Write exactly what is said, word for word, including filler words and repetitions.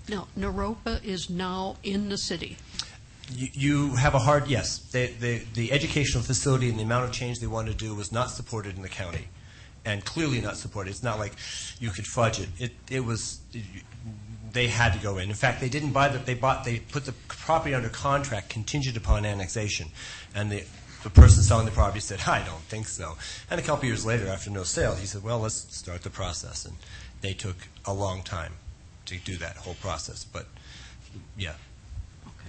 Now, Naropa is now in the city. You, you have a hard, yes. The, the, the educational facility and the amount of change they wanted to do was not supported in the county, and clearly not supported. It's not like you could fudge it. It, it was, it, they had to go in. In fact, they didn't buy the, they bought, they put the property under contract contingent upon annexation. And the, the person selling the property said, I don't think so. And a couple years later, after no sale, he said, well, let's start the process. And they took a long time to do that whole process. But, yeah,